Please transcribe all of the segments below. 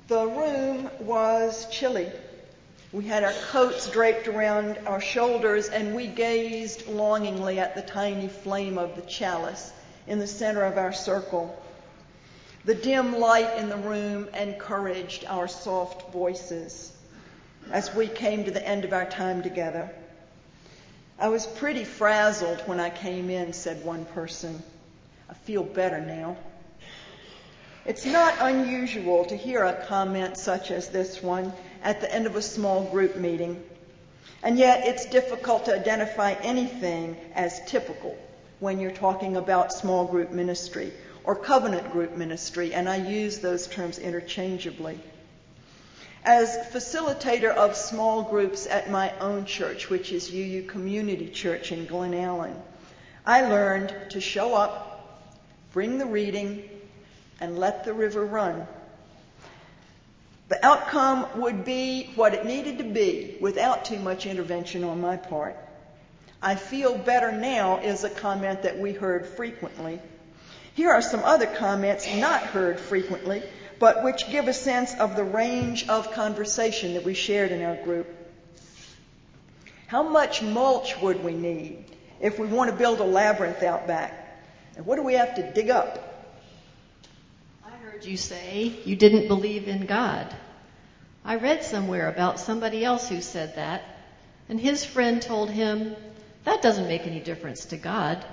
The room was chilly. We had our coats draped around our shoulders, and we gazed longingly at the tiny flame of the chalice in the center of our circle. The dim light in the room encouraged our soft voices as we came to the end of our time together. "I was pretty frazzled when I came in," said one person. "I feel better now." It's not unusual to hear a comment such as this one at the end of a small group meeting, and yet it's difficult to identify anything as typical when you're talking about small group ministry or covenant group ministry, and I use those terms interchangeably. As facilitator of small groups at my own church, which is UU Community Church in Glen Allen, I learned to show up, bring the reading, and let the river run. The outcome would be what it needed to be without too much intervention on my part. "I feel better now" is a comment that we heard frequently. Here are some other comments not heard frequently, but which give a sense of the range of conversation that we shared in our group. "How much mulch would we need if we want to build a labyrinth out back? And what do we have to dig up?" "I heard you say you didn't believe in God. I read somewhere about somebody else who said that, and his friend told him, that doesn't make any difference to God."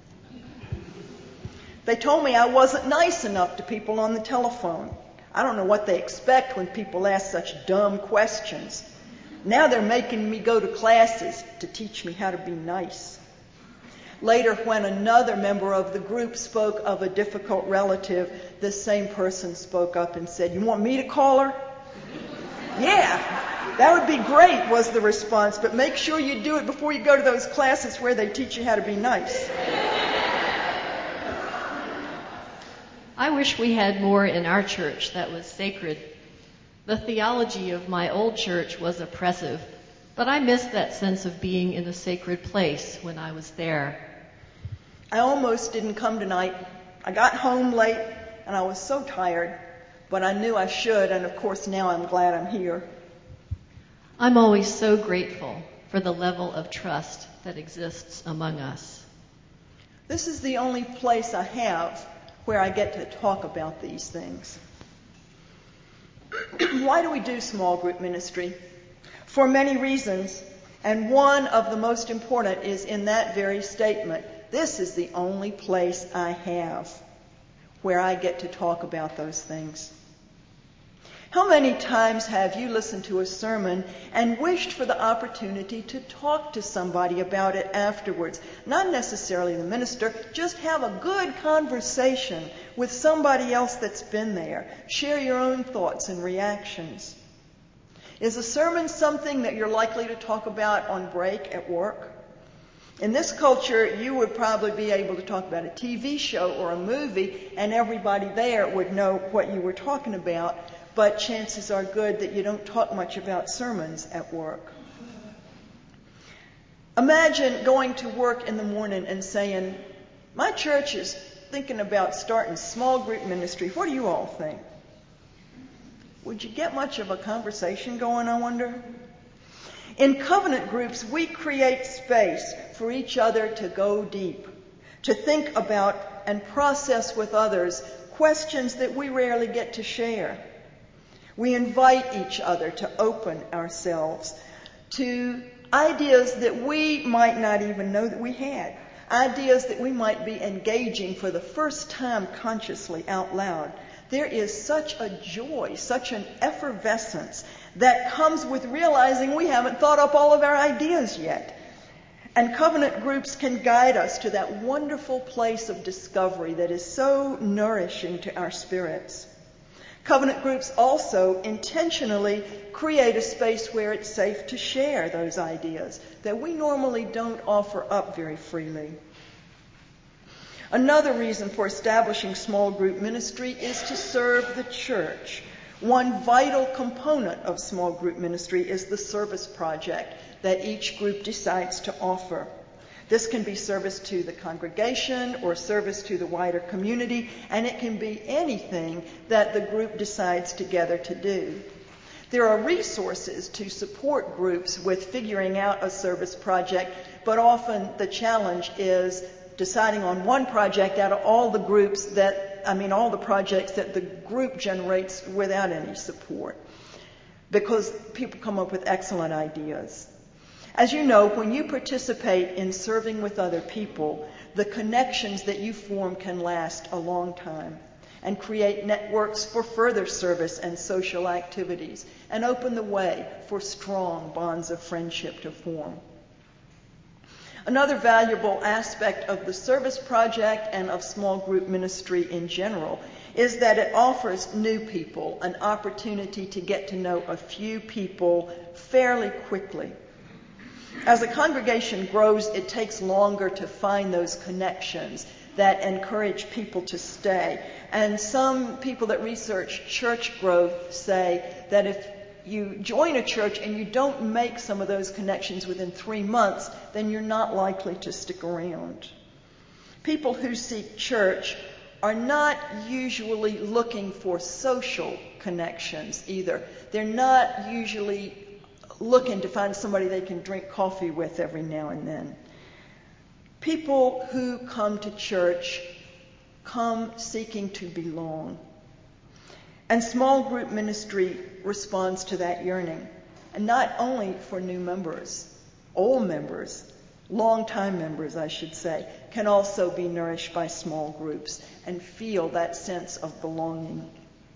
"They told me I wasn't nice enough to people on the telephone. I don't know what they expect when people ask such dumb questions. Now they're making me go to classes to teach me how to be nice." Later, when another member of the group spoke of a difficult relative, this same person spoke up and said, "You want me to call her?" "Yeah, that would be great," was the response, "but make sure you do it before you go to those classes where they teach you how to be nice." I wish we had more in our church that was sacred. The theology of my old church was oppressive, but I missed that sense of being in a sacred place when I was there. "I almost didn't come tonight. I got home late and I was so tired, but I knew I should, and of course now I'm glad I'm here." I'm always so grateful for the level of trust that exists among us. This is the only place I have where I get to talk about these things. Why do we do small group ministry? For many reasons, and one of the most important is in that very statement. This is the only place I have where I get to talk about those things. How many times have you listened to a sermon and wished for the opportunity to talk to somebody about it afterwards? Not necessarily the minister, just have a good conversation with somebody else that's been there. Share your own thoughts and reactions. Is a sermon something that you're likely to talk about on break at work? In this culture, you would probably be able to talk about a TV show or a movie, and everybody there would know what you were talking about. But chances are good that you don't talk much about sermons at work. Imagine going to work in the morning and saying, "My church is thinking about starting small group ministry. What do you all think?" Would you get much of a conversation going, I wonder? In covenant groups, we create space for each other to go deep, to think about and process with others questions that we rarely get to share. We invite each other to open ourselves to ideas that we might not even know that we had, ideas that we might be engaging for the first time consciously out loud. There is such a joy, such an effervescence that comes with realizing we haven't thought up all of our ideas yet. And covenant groups can guide us to that wonderful place of discovery that is so nourishing to our spirits. Covenant groups also intentionally create a space where it's safe to share those ideas that we normally don't offer up very freely. Another reason for establishing small group ministry is to serve the church. One vital component of small group ministry is the service project that each group decides to offer. This can be service to the congregation or service to the wider community, and it can be anything that the group decides together to do. There are resources to support groups with figuring out a service project, but often the challenge is deciding on one project out of all the all the projects that the group generates without any support, because people come up with excellent ideas. As you know, when you participate in serving with other people, the connections that you form can last a long time and create networks for further service and social activities and open the way for strong bonds of friendship to form. Another valuable aspect of the service project and of small group ministry in general is that it offers new people an opportunity to get to know a few people fairly quickly. As a congregation grows, it takes longer to find those connections that encourage people to stay. And some people that research church growth say that if you join a church and you don't make some of those connections within 3 months, then you're not likely to stick around. People who seek church are not usually looking for social connections either. They're not usually looking to find somebody they can drink coffee with every now and then. People who come to church come seeking to belong. And small group ministry responds to that yearning. And not only for new members, old members, long-time members, I should say, can also be nourished by small groups and feel that sense of belonging.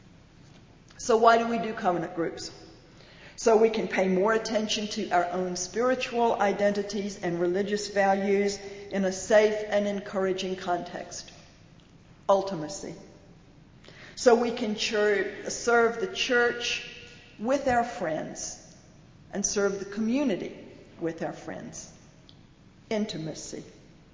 So why do we do covenant groups? So we can pay more attention to our own spiritual identities and religious values in a safe and encouraging context. Ultimacy. So we can serve the church with our friends and serve the community with our friends. Intimacy.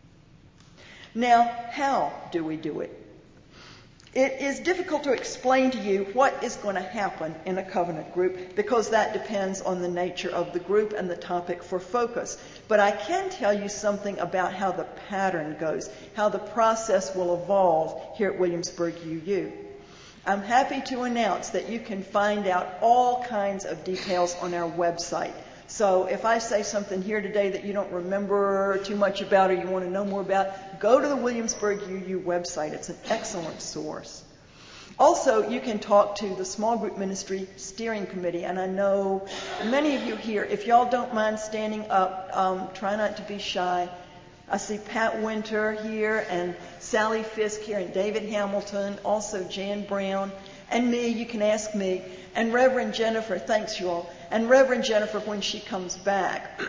Now, how do we do it? It is difficult to explain to you what is going to happen in a covenant group because that depends on the nature of the group and the topic for focus. But I can tell you something about how the pattern goes, how the process will evolve here at Williamsburg UU. I'm happy to announce that you can find out all kinds of details on our website. So if I say something here today that you don't remember too much about or you want to know more about, go to the Williamsburg UU website. It's an excellent source. Also, you can talk to the Small Group Ministry Steering Committee. And I know many of you here, if y'all don't mind standing up, try not to be shy. I see Pat Winter here and Sally Fisk here and David Hamilton, also Jan Brown, and me. You can ask me. And Reverend Jennifer, thanks you all. And Reverend Jennifer, when she comes back,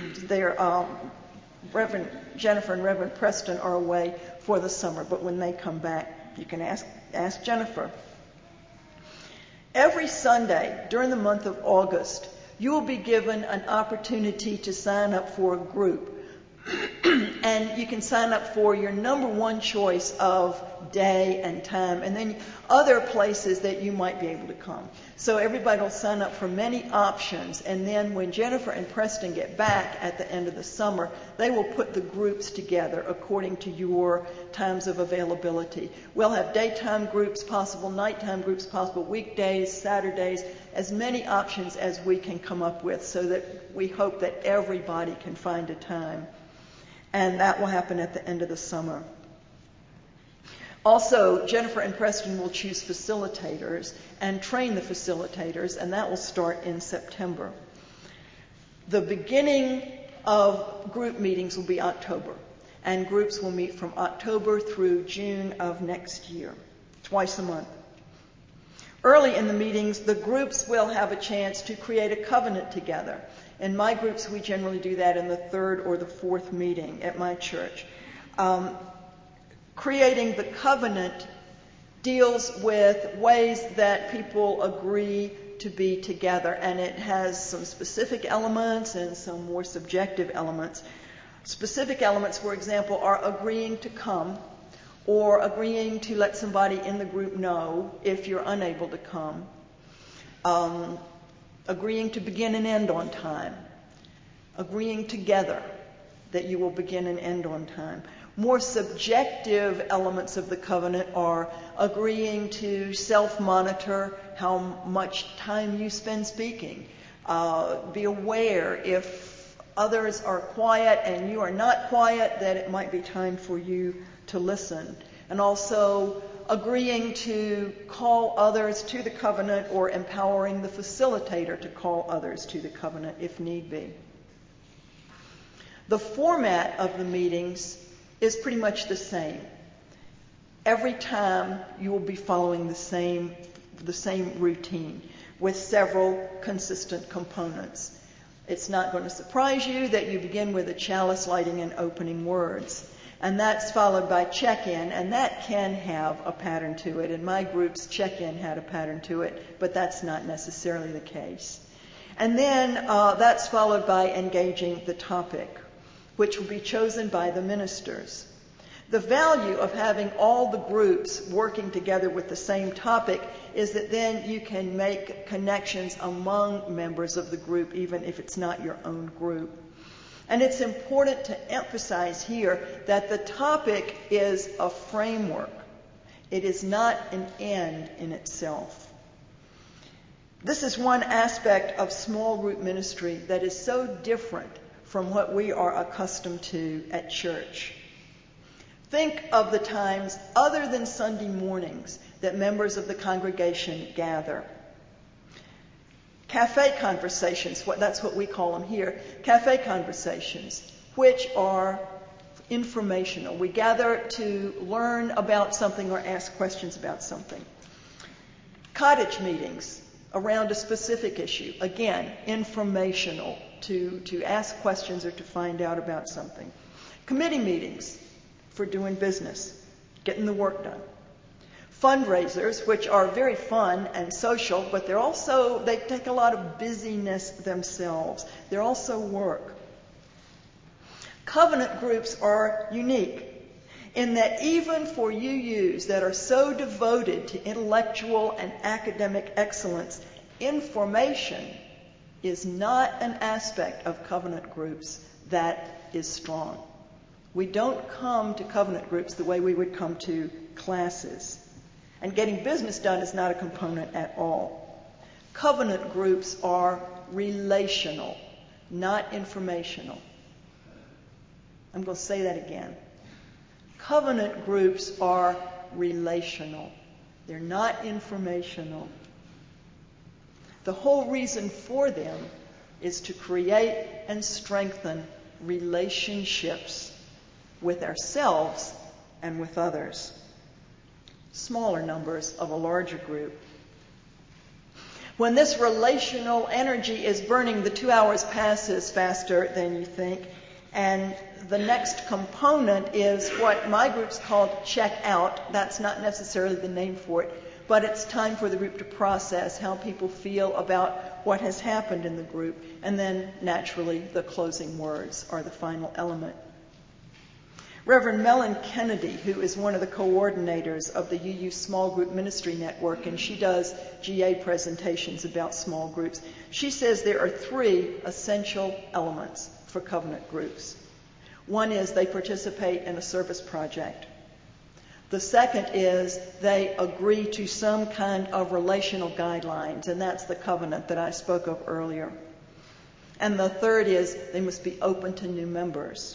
Reverend Jennifer and Reverend Preston are away for the summer, but when they come back, you can ask Jennifer. Every Sunday during the month of August, you will be given an opportunity to sign up for a group. And you can sign up for your number one choice of day and time, and then other places that you might be able to come. So everybody will sign up for many options, and then when Jennifer and Preston get back at the end of the summer, they will put the groups together according to your times of availability. We'll have daytime groups possible, nighttime groups possible, weekdays, Saturdays, as many options as we can come up with so that we hope that everybody can find a time. And that will happen at the end of the summer. Also, Jennifer and Preston will choose facilitators and train the facilitators, and that will start in September. The beginning of group meetings will be October, and groups will meet from October through June of next year, twice a month. Early in the meetings, the groups will have a chance to create a covenant together. In my groups, we generally do that in the third or the fourth meeting at my church. Creating the covenant deals with ways that people agree to be together, and it has some specific elements and some more subjective elements. Specific elements, for example, are agreeing to come or agreeing to let somebody in the group know if you're unable to come. Agreeing to begin and end on time, agreeing together, that you will begin and end on time. More subjective elements of the covenant are agreeing to self-monitor how much time you spend speaking. Be aware if others are quiet and you are not quiet, that it might be time for you to listen. And also agreeing to call others to the covenant or empowering the facilitator to call others to the covenant if need be. The format of the meetings is pretty much the same. Every time you will be following the same routine with several consistent components. It's not going to surprise you that you begin with a chalice lighting and opening words. And that's followed by check-in, and that can have a pattern to it. In my group's check-in had a pattern to it, but that's not necessarily the case. And then that's followed by engaging the topic, which will be chosen by the ministers. The value of having all the groups working together with the same topic is that then you can make connections among members of the group, even if it's not your own group. And it's important to emphasize here that the topic is a framework. It is not an end in itself. This is one aspect of small group ministry that is so different from what we are accustomed to at church. Think of the times other than Sunday mornings that members of the congregation gather. Cafe conversations, that's what we call them here, cafe conversations, which are informational. We gather to learn about something or ask questions about something. Cottage meetings around a specific issue, again, informational, to ask questions or to find out about something. Committee meetings for doing business, getting the work done. Fundraisers, which are very fun and social, but they take a lot of busyness themselves. They're also work. Covenant groups are unique in that even for UUs that are so devoted to intellectual and academic excellence, information is not an aspect of covenant groups that is strong. We don't come to covenant groups the way we would come to classes. And getting business done is not a component at all. Covenant groups are relational, not informational. I'm going to say that again. Covenant groups are relational. They're not informational. The whole reason for them is to create and strengthen relationships with ourselves and with others. Smaller numbers of a larger group. When this relational energy is burning, the 2 hours passes faster than you think. And the next component is what my group's called check out. That's not necessarily the name for it, but it's time for the group to process how people feel about what has happened in the group. And then, naturally, the closing words are the final element. Reverend Mellon Kennedy, who is one of the coordinators of the UU Small Group Ministry Network, and she does GA presentations about small groups, she says there are 3 essential elements for covenant groups. One is they participate in a service project. The second is they agree to some kind of relational guidelines, and that's the covenant that I spoke of earlier. And the third is they must be open to new members.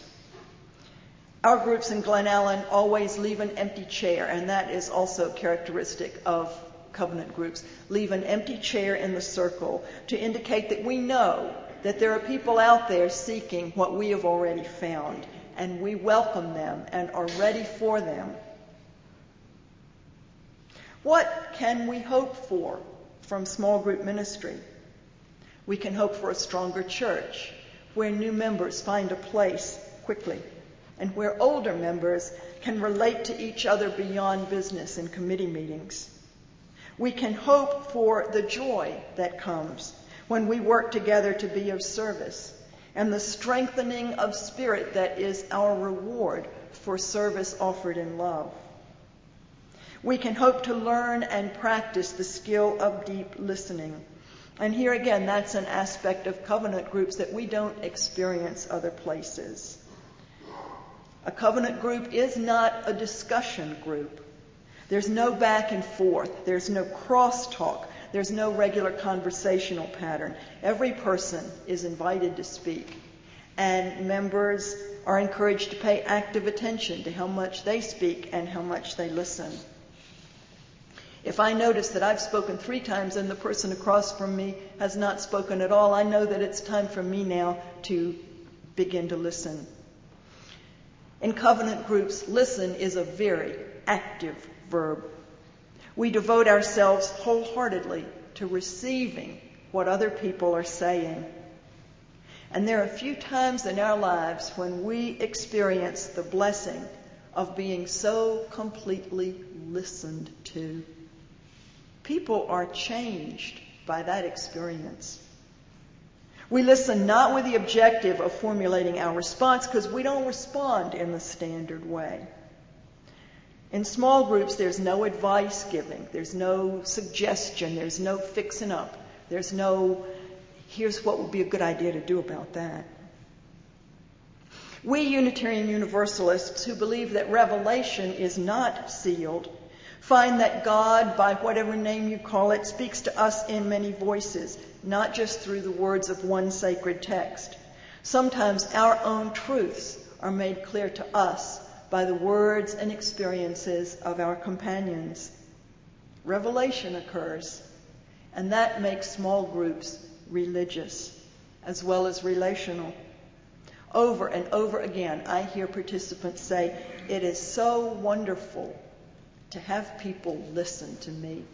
Our groups in Glen Allen always leave an empty chair, and that is also characteristic of covenant groups. Leave an empty chair in the circle to indicate that we know that there are people out there seeking what we have already found, and we welcome them and are ready for them. What can we hope for from small group ministry? We can hope for a stronger church where new members find a place quickly, and where older members can relate to each other beyond business and committee meetings. We can hope for the joy that comes when we work together to be of service, and the strengthening of spirit that is our reward for service offered in love. We can hope to learn and practice the skill of deep listening. And here again, that's an aspect of covenant groups that we don't experience other places. A covenant group is not a discussion group. There's no back and forth. There's no crosstalk. There's no regular conversational pattern. Every person is invited to speak, and members are encouraged to pay active attention to how much they speak and how much they listen. If I notice that I've spoken 3 times and the person across from me has not spoken at all, I know that it's time for me now to begin to listen. In covenant groups, listen is a very active verb. We devote ourselves wholeheartedly to receiving what other people are saying. And there are few times in our lives when we experience the blessing of being so completely listened to. People are changed by that experience. We listen not with the objective of formulating our response, because we don't respond in the standard way. In small groups, there's no advice giving. There's no suggestion. There's no fixing up. There's no, here's what would be a good idea to do about that. We Unitarian Universalists who believe that revelation is not sealed find that God, by whatever name you call it, speaks to us in many voices, not just through the words of one sacred text. Sometimes our own truths are made clear to us by the words and experiences of our companions. Revelation occurs, and that makes small groups religious as well as relational. Over and over again, I hear participants say, "It is so wonderful to have people listen to me."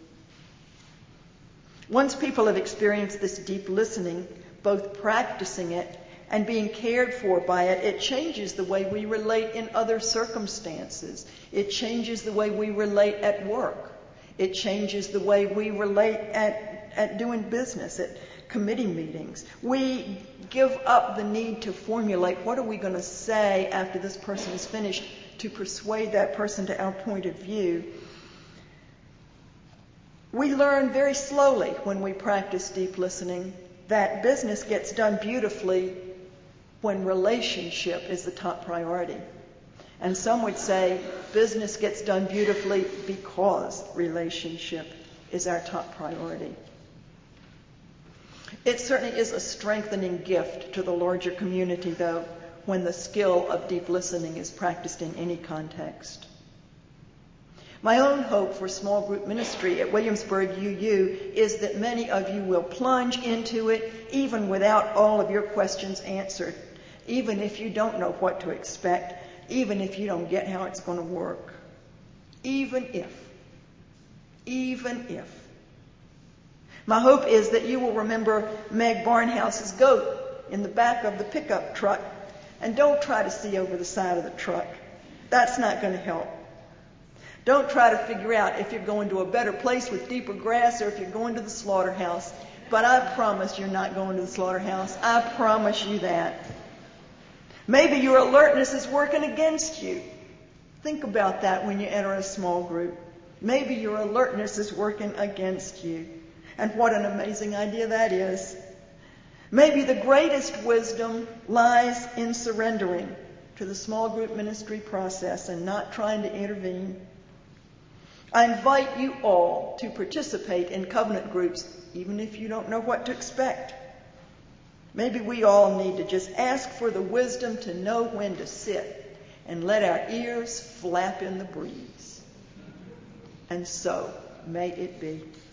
Once people have experienced this deep listening, both practicing it and being cared for by it, it changes the way we relate in other circumstances. It changes the way we relate at work. It changes the way we relate at doing business, at committee meetings. We give up the need to formulate what are we going to say after this person is finished to persuade that person to our point of view. We learn very slowly when we practice deep listening that business gets done beautifully when relationship is the top priority. And some would say business gets done beautifully because relationship is our top priority. It certainly is a strengthening gift to the larger community, though, when the skill of deep listening is practiced in any context. My own hope for small group ministry at Williamsburg UU is that many of you will plunge into it even without all of your questions answered, even if you don't know what to expect, even if you don't get how it's going to work. Even if. My hope is that you will remember Meg Barnhouse's goat in the back of the pickup truck, and don't try to see over the side of the truck. That's not going to help. Don't try to figure out if you're going to a better place with deeper grass or if you're going to the slaughterhouse. But I promise you're not going to the slaughterhouse. I promise you that. Maybe your alertness is working against you. Think about that when you enter a small group. Maybe your alertness is working against you. And what an amazing idea that is. Maybe the greatest wisdom lies in surrendering to the small group ministry process and not trying to intervene. I invite you all to participate in covenant groups, even if you don't know what to expect. Maybe we all need to just ask for the wisdom to know when to sit and let our ears flap in the breeze. And so may it be.